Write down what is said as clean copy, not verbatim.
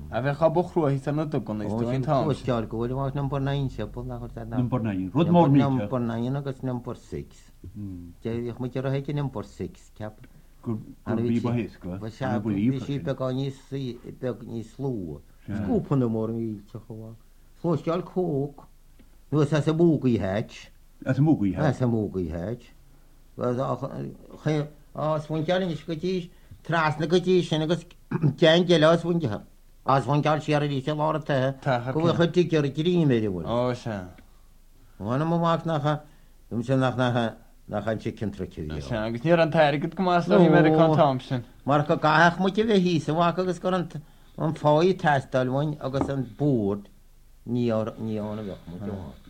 A bheith cha bochrú hí an do gan is do hín tá. Tear gohfuil más number 9 sepul nach Number 9. Rud mór ní. Number 9 agus number 6. Déich mu ar a heice number 6 cap. Gur bí bahis go. Sí be ní slú. Skúpan mór í choá. Fósteal cóg. Nu sa sa múgaí heit. As a múgaí heit. As a múgaí heit. Sfuin ceann is go tí trasna go tí sin agus cean ge le sfuintethe. As bhain ceall siar í sé lá tathe go bh chutí ar grí méidirhfuil. Ó se. Bhana máach nach se nach an si cintraí. Agus níor an tair go go más le American Thompson. Mar go gaach mu bheith hí sa bhá agus go an fáí testalhain agus an búd níána bheith mu.